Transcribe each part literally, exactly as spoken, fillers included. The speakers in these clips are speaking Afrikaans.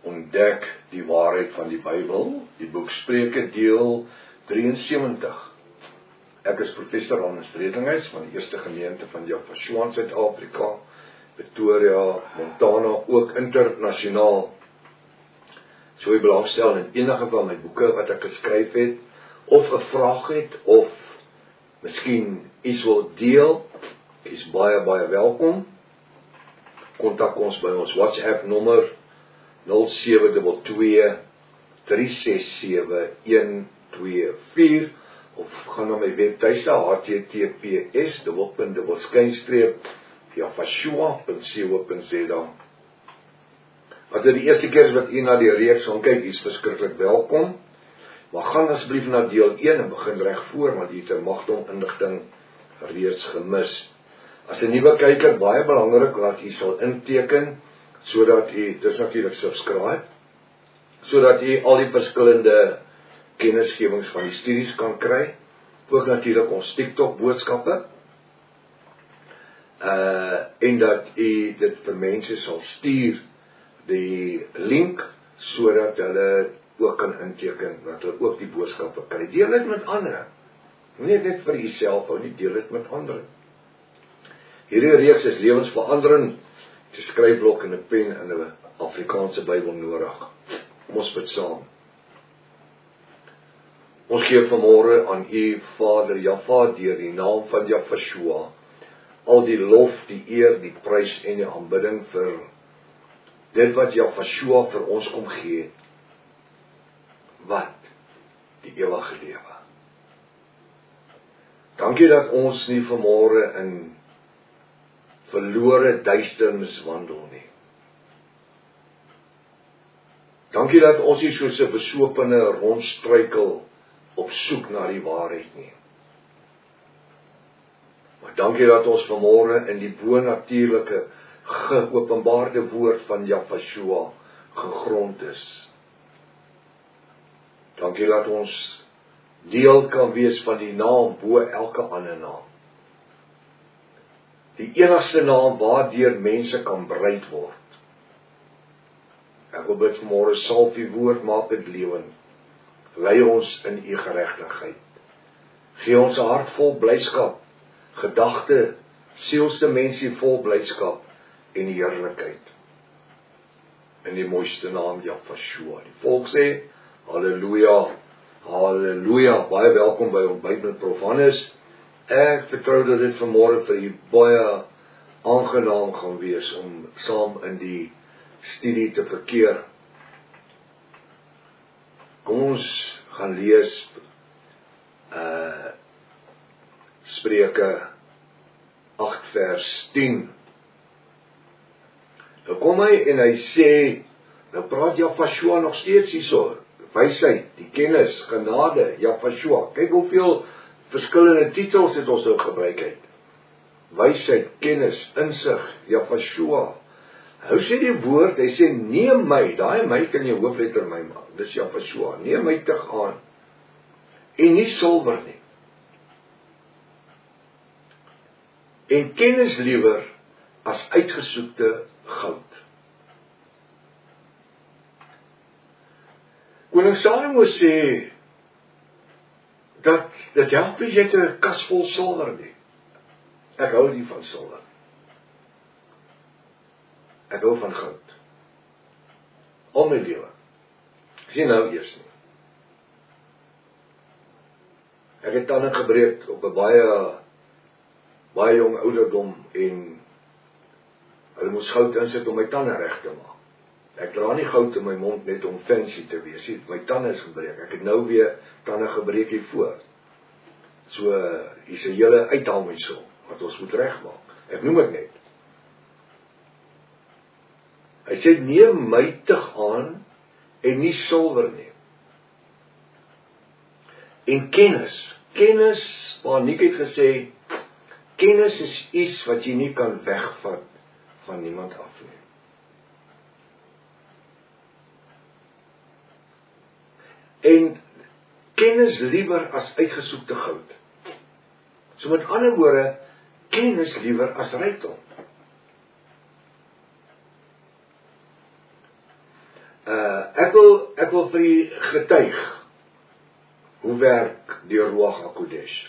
ontdek die waarheid van die Bybel, die boek Spreuke deel drieënsewentig. Ek is professor Hannes Redinghuis van die Eerste Gemeente van Jafashua in Suid-Afrika, Pretoria, Montana, ook internasionaal. So jy belangstel in enige van my boeke wat ek geskryf het, of 'n vraag het, of miskien iets wil deel, is baie, baie welkom. Kontak ons by ons WhatsApp nommer nul sewe twee twee, drie ses sewe, een twee vier of gaan na my webtuiste h t t p s dubbelpunt dubbel skynstreep jafashua punt co punt z a. As dit die eerste keer is wat u na die reeks gaan kyk, is verskriklik welkom. Maar gaan asseblief na deel een en begin reg voor, want u het 'n magdom inligting reeds gemis. As 'n nuwe kyker, baie belangrik dat u sal inteken, sodat u, dis natuurlik subscribe, sodat u al die verskillende kennisgewings van die studies kan kry, ook natuurlik ons TikTok boodskappe, uh, en dat u dit vir mense sal stuur, die link, sodat hulle ook kan inteken, dat hulle ook die boodskappe kry. Deel dit met ander. Nie net vir jouself hou nie, deel dit met ander. Hierdie reeks is lewensveranderend. 'n skryfblok en 'n pen en 'n Afrikaanse Bybel nodig. Ons bid saam. Ons gee vanmôre aan u Vader Jaffa deur die naam van Jafashua al die lof, die eer, die prys en die aanbidding vir dit wat Jafashua vir ons kom gee. Wat? Die ewige lewe. Dankie dat ons nie vanmôre in verlore duisternis wandel nie. Dankie dat ons nie soos 'n besopene rondstruikel op soek na die waarheid nie. Maar dankie dat ons vanmôre in die bonatuurlike geopenbaarde woord van Jafashua gegrond is. Dankie dat ons deel kan wees van die naam bo elke ander naam. Die enigste naam waardeur mense kan bereid word. Ek wil bid vanmôre, salf u woord, maak dit lewend. Lei ons in u geregtigheid. Gee ons 'n hart vol blydskap, gedagte, sielste mensie vol blydskap en heerlikheid. In die mooiste naam Jafashua. Die volk sê, halleluja, halleluja. Baie welkom by Ontbyt met Prof Hannes. Ek vertrou dat dit vanmôre vir u baie aangenaam gaan wees om saam in die studie te verkeer. Kom ons gaan lees uh, Spreuke agt vers tien. Nou kom hy en hy sê, nou praat Jafashua nog steeds hierso, wysheid, die kennis, genade, Jafashua. Kyk hoeveel verskillende titels het ons ook gebruik het. Wysheid, kennis, insig, Jafashua. Hy sê die woord, hy sê, neem my, daai my kan jy hoofletter my maak, dis Jafashua, neem my te gaan, en nie silwer nie. En kennis liewer as uitgesoekte goud. Koning Salomo sê, dat dit help nie jy 'n kas vol silwer nie. Ek hou nie van silwer. Ek hou van goud. Al my lewe. Ek sien nou eers nie. Ek het tande gebreek op 'n baie baie jong ouderdom en hulle moes goud insit om my tande reg te maak. Ek dra nie goud in my mond net om fancy te wees nie. My tande is gebreek. Ek het nou weer tande gebreek hiervoor. So, hier's 'n hele uithaal wat ons moet regmaak. Ek noem dit net. Hy sê, neem my te gaan en nie silwer nie. En kennis. Kennis, waar Nick het gesê, kennis is iets wat jy nie kan wegvat van niemand af nie. En kennis liewer as uitgesoekte goud. So met ander woorde, kennis liewer as rykdom. Uh, ek wil, ek wil vir u getuig, hoe werk die Ruach HaKodesh.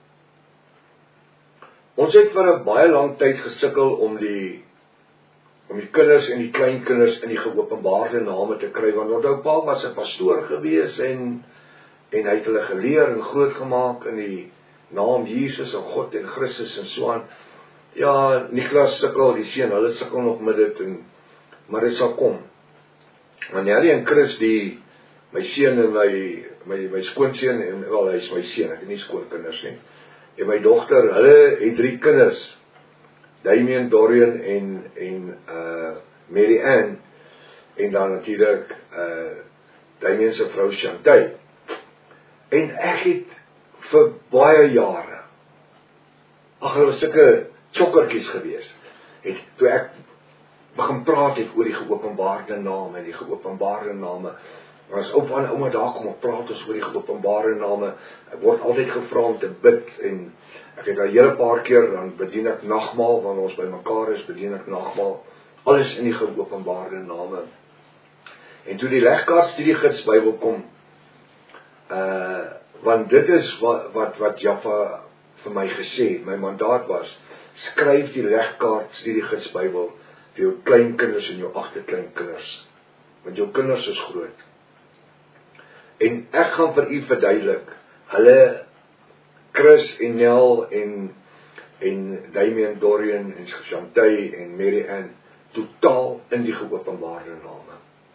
Ons het vir 'n baie lang tyd gesukkel om die, om die kinders en die kleinkinders in die geopenbaarde name te kry, want onthou, pa was 'n pastoor gewees, en, en hy het hulle geleer en groot gemaak in die naam Jesus en God en Christus en so aan. Ja, Niklas sukkel, die seun, hulle sukkel nog met dit, en, maar dit sal kom. Want Nelly en Chris, die, my seun en my, my, my skoonseun, en wel, hy is my seun, ek het nie skoonkinders nie, en my dogter, hulle het drie kinders, Damien, Dorian en, en uh, Mary Ann, en dan natuurlijk uh, Damien se vrou Chantal. En ek het vir baie jare, ag, hulle was sulke chokkertjies gewees, het, toe ek begin praat het oor die geopenbaarde name, die geopenbaarde name, as oupa en ouma daar kom en praat ons oor die geopenbaarde name, ek word altyd gevra om te bid, en ek het al hele paar keer, dan bedien ek nagmaal, wanneer ons by mekaar is, bedien ek nagmaal, alles in die geopenbaarde name. En toe die legkaart studiegids Bybel kom, uh, want dit is wat, wat, wat Jaffa vir my gesê, my mandaat was, skryf die legkaart studiegids Bybel, vir jou kleinkinders en jou agterkleinkinders, want jou kinders is groot. En ek gaan vir u verduidelik, hulle, Chris en Nel en, en Damien, Dorian en Chantal en Mary Ann, totaal in die geopenbaarde name.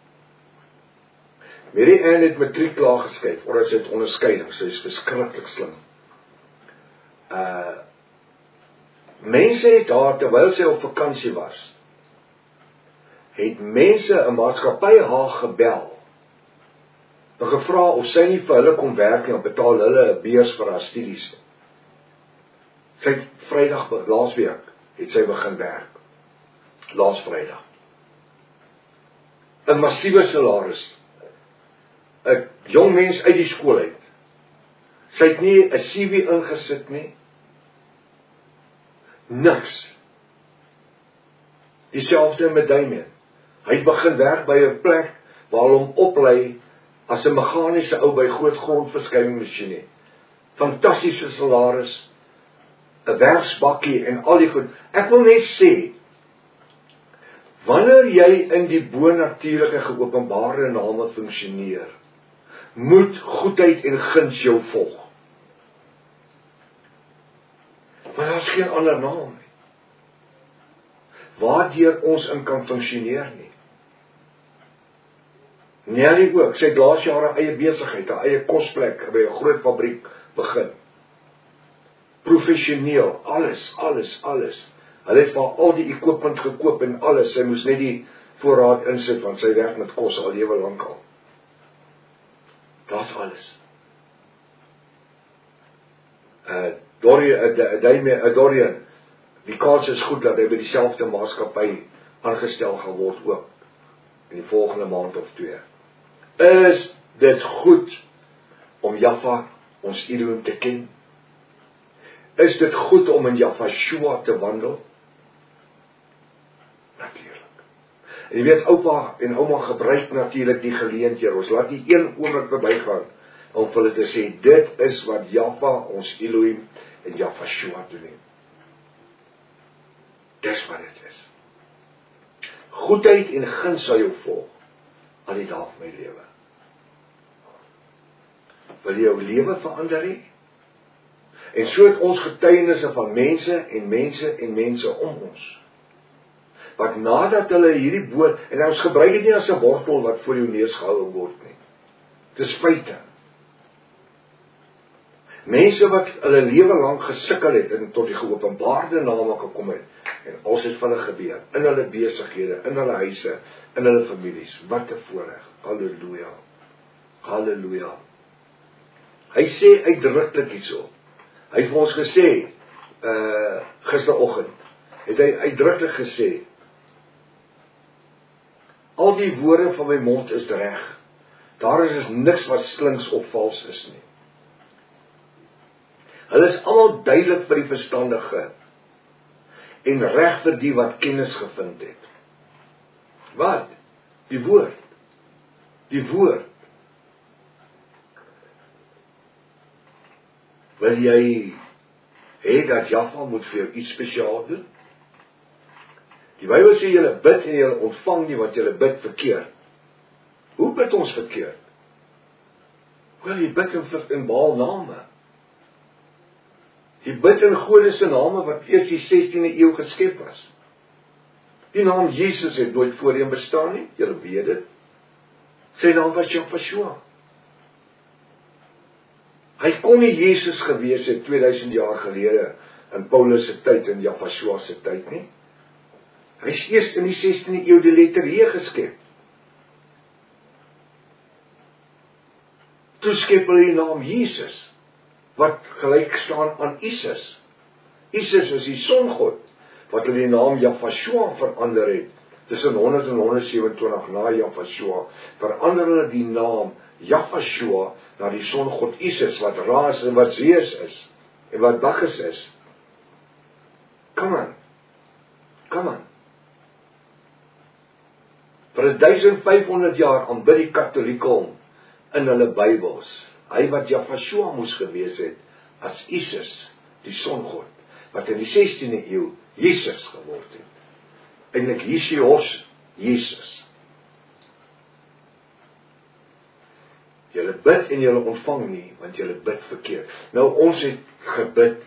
Mary Ann het matriek klaar geskryf, voordat sy het onderskeiding, sy is verskriklik slim. Uh, mense het daar, terwyl sy op vakansie was, het mense, 'n maatskappy haar gebel, en gevra of sy nie vir hulle kom werk en betaal hulle 'n beurs vir haar studies. Sy het Vrydag, laasweek, het sy begin werk. Laas Vrydag. 'n massiewe salaris. 'n jong mens uit die skool uit. Sy het nie 'n C V ingesit nie. Niks. Dieselfde met Damien. Hy het begin werk by 'n plek waar hulle hom oplei as 'n meganiese ou by groot grondverskuiwingsmasjiene. Fantastiese salaris, 'n werksbakkie en al die goed. Ek wil net sê, wanneer jy in die bonatuurlike geopenbaarde name funksioneer, moet goedheid en guns jou volg. Maar daar is geen ander naam nie, waardeur ons in kan funksioneer nie. Nelly ook, sy het laas jare eie besigheid, 'n eie kosplek by 'n groot fabriek begin. Professioneel, alles, alles, alles. Hulle het van al die equipment gekoop en alles, sy moes net die voorraad insit, want sy werk met kos al lewe lank al. Daar's alles. Uh, Dorian, uh, Damien, uh, Dorian, die kans is goed dat hy by dieselfde maatskappy aangestel gaan word ook, in die volgende maand of twee. Is dit goed om Jaffa, ons Elohim, te ken? Is dit goed om in Jafashua te wandel? Natuurlijk. En jy weet, oupa en ouma gebruik natuurlijk die geleenthede. Ons laat die een oomblik verbygaan om vir hulle te sê, dit is wat Jaffa, ons Elohim en Jafashua doen. Dis wat dit is. Goedheid en guns sal jou volg al die dae van my lewe. Wil jy jou lewe verander hê? En so het ons getuienisse van mense en mense en mense om ons, wat nadat hulle hierdie boot, en ons gebruik dit nie as 'n wortel wat voor jou neus gehou word nie. Dit is feite. Mense wat hulle lewe lank gesukkel het en tot die geopenbaarde name gekom het, en ons het van hulle gebeur, in hulle besighede, in hulle huise, in hulle families. Wat 'n voorreg. Halleluja. Halleluja. Hy sê uitdruklik hierso. Hy het vir ons gesê, uh, gisteroggend, het hy uitdruklik gesê, al die woorde van my mond is reg. Daar is niks wat slinks of vals is nie. Hulle is almal duidelik vir die verstandige, en reg vir die wat kennis gevind het. Wat? Die woord. Die woord. Wil jy hê dat Jaffa moet vir jou iets spesiaal doen? Die Bybel sê julle bid en julle ontvang nie, want julle bid verkeerd. Hoe bid ons verkeerd? Wel, jy bid in, in Baal name. Jy bid in gode se name wat eers die sestiende eeu geskep was. Die naam Jesus het nooit voorheen bestaan nie, julle weet dit. Sy naam was Jahweh. Hy kon nie Jesus gewees het tweeduisend jaar gelede in Paulus se tyd en Jahweh se tyd nie. Hy is eers in die sestiende eeu die letter H geskep. Toe skep hulle die naam Jesus, wat gelyk staan aan Isis. Isis is die songod, wat hulle die naam Jahweh verander het. Tussen honderd en honderd sewenentwintig na Jahweh, verander hulle die naam Jahweh na die songod Isis, wat Ra is en wat Zeus is, en wat Bacchus is. Come on, come on. Vir duisend vyfhonderd jaar aanbid die Katolieke hom in hulle Bybels. Hy wat Jahweh moes gewees het as Isis, die songod, wat in die sestiende eeu Jesus geword het. Eintlik Hisios, Jesus. Julle bid en julle ontvang nie, want julle bid verkeerd. Nou ons het gebid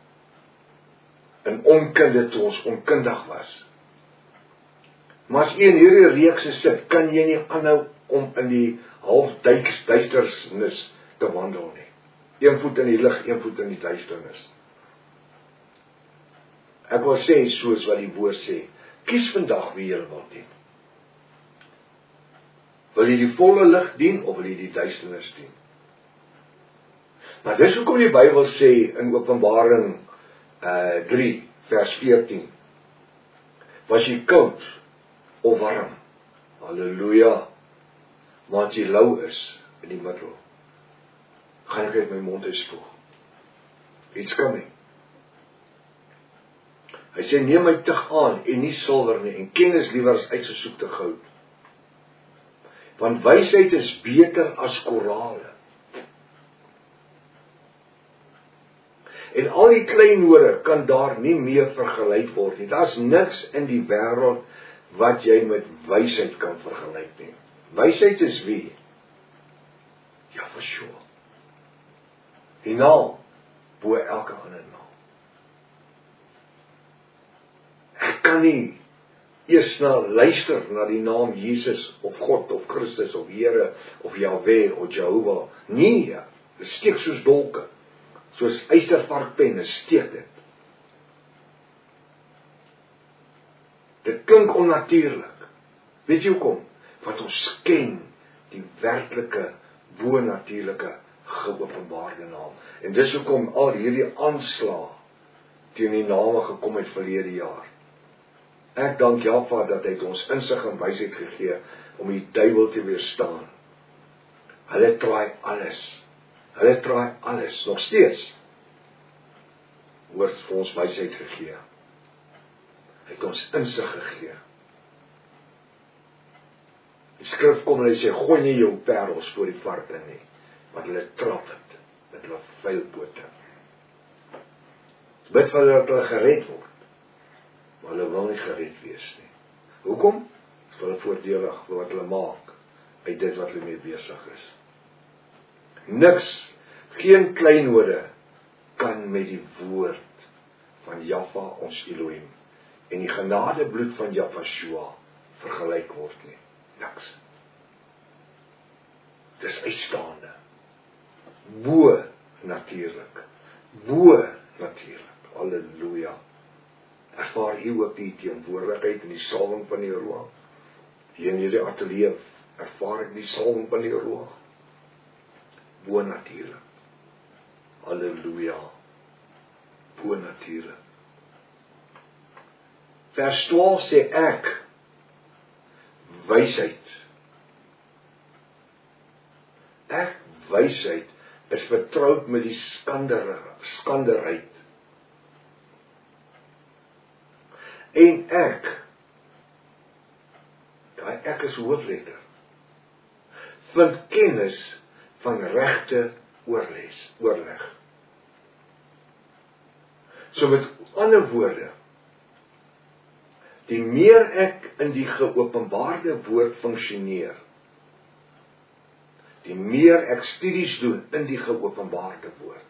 in onkunde toe ons onkundig was. Maar as jy in hierdie reekse sit, kan jy nie aanhou om in die half duisternis te wandel nie. Een voet in die lig, een voet in die duisternis. Ek wil sê, soos wat die woord sê, kies vandag wie jy wil dien. Wil jy die volle lig dien, of wil jy die duisternis dien? Maar dis hoekom die Bybel sê, in Openbaring uh, drie, vers veertien, was jy koud, of warm, halleluja, maar as jy lou is, in die middel, gaan ek uit my mond uitspoeg. It's coming. Hy sê, neem my tug aan, en nie silwer nie, en kennis liewer as uitgesoekte goud. Want wysheid is beter as korale. En al die kleinode kan daar nie meer vergelyk word nie. Daar's niks in die wêreld wat jy met wysheid kan vergelyk nie. Wysheid is wie? Jahweh. Die naam bo elke ander naam. Ek kan nie eers na luister na die naam Jesus of God of Christus of Here of Jahweh of Jehovah. Nee, dit steek soos dolke. Soos ystervarkpenne steek dit. Dit klink onnatuurlik. Weet jy hoekom? Want ons ken die werklike, bo-natuurlike, geopenbaarde naam. En dis hoekom al hierdie aanslag teen die name gekom het verlede jaar. Ek dank Jahweh dat hy ons insig en wysheid gegee om die duiwel te weerstaan. Hulle traai alles. Hulle traai alles, nog steeds. Word vir ons wysheid gegee. Hy het ons insig gegee. Die skrif kom en hy sê, gooi nie jou parels voor die varke nie, want hulle trap het met hulle vuilpote. Bid vir hulle dat hulle gered word, maar hulle wil nie gered wees nie. Hoekom? Is hulle voordelig wat hulle maak uit dit wat hulle mee besig is. Niks, geen kleinode kan met die woord van Jahweh ons Elohim en die genadebloed van Jahweh vergelyk word nie. Niks. Dis uitstaande. Bo natuurlik. Bo natuurlik. Halleluja. Ervaar jy ook die teenwoordigheid en die salwing van die Roog? Hier in hierdie ateljee ervaar ek die salwing van die Roog. Bo natuurlik. Halleluja. Bo natuurlik. Vers twaalf sê ek, wysheid. Ek, wysheid, is vertroud met die skander, skanderheid. En ek, daai ek is hoofletter, vind kennis van regte oorles, oorleg. So met ander woorde, die meer ek in die geopenbaarde woord funksioneer, die meer ek studies doen in die geopenbaarde woord,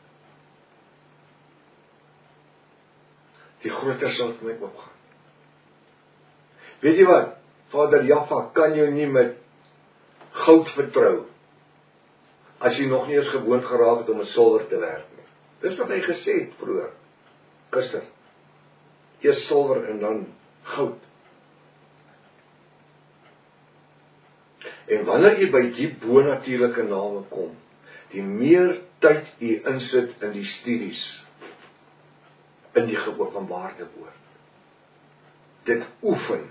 die groter sal het my opgaan. Weet jy wat? Vader Jaffa kan jou nie met goud vertrou, as jy nog nie eens gewoond geraak het om met silwer te werk nie. Dis wat hy gesê het vroeër, gister. Eers silwer en dan goud. En wanneer jy by die bonatuurlike name kom, die meer tyd jy insit in die studies, in die geopenbaarde woord, dit oefen,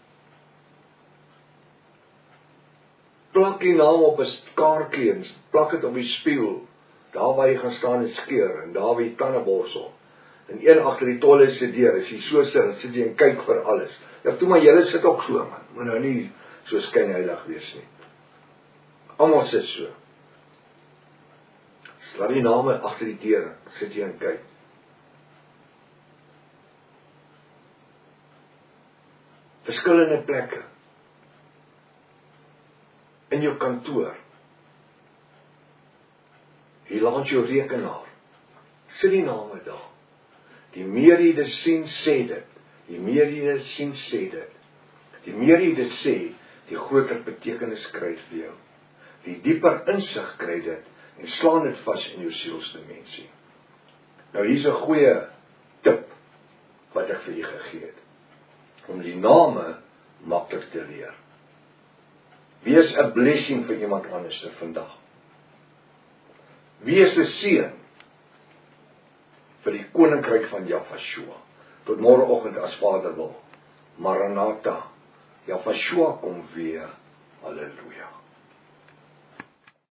plak die naam op 'n kaartjie en plak dit op die spieël, daar waar jy gaan staan en skeer, en daar waar jy tande borsel, en een agter die tolle se deur, as jy so sit, en sit jy en kyk vir alles. Ja, toe maar julle sit ook so, man, moet nou nie so skynheilig wees nie. Almal sit so. Slaap die name agter die deur, sit jy en kyk. Verskillende plekke. In jou kantoor. Hier langs jou rekenaar. Sit die name daar. Die meer jy dit sien, sê dit. Die meer jy dit sien, sê dit. Die meer jy dit sê, die groter betekenis kry dit vir jou. Die dieper insig kry dit, en slaan dit vas in jou sielsdimensie. Nou hier's 'n goeie tip, wat ek vir u gegee het. Om die name maklik te leer. Wees 'n blessing vir iemand anders vandag. Wees 'n seën vir die koninkryk van Jafashua. Tot môreoggend as Vader wil. Maranatha. Jafashua kom weer. Halleluja.